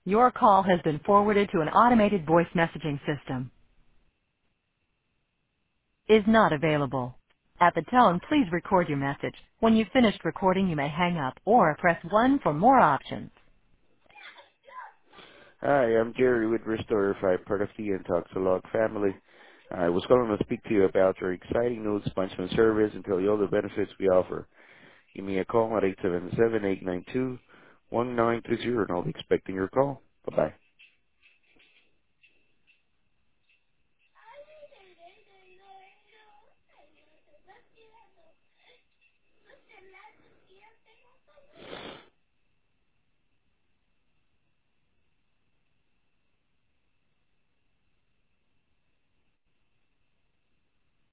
Your call has been forwarded to an automated voice messaging system. Is not available. At the tone, please record your message. When you've finished recording, you may hang up or press 1 for more options. Hi, I'm Jerry with Restore 5, part of the Intoxilog family. I was calling to speak to you about your exciting new sponsorship service and tell you all the benefits we offer. Give me a call at 877-892-1920 and I'll be expecting your call. Bye-bye.